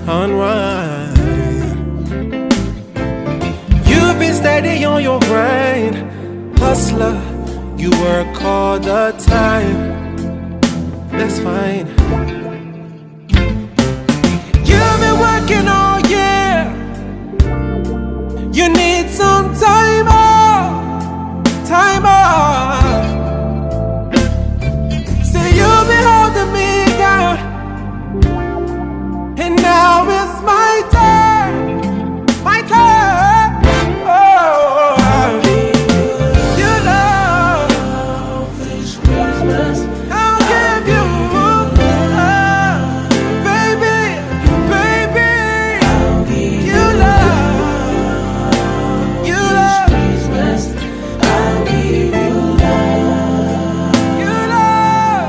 unwind. You've been steady on your grind, hustler. You work all the time. That's fine. You've been working all year. You need some time off. Time off. See, you've been holding me down, and now it's my turn. My turn. Oh, you know this Christmas I'll give you, baby, baby. I'll give you love. You love Christmas. I'll give you love. You love.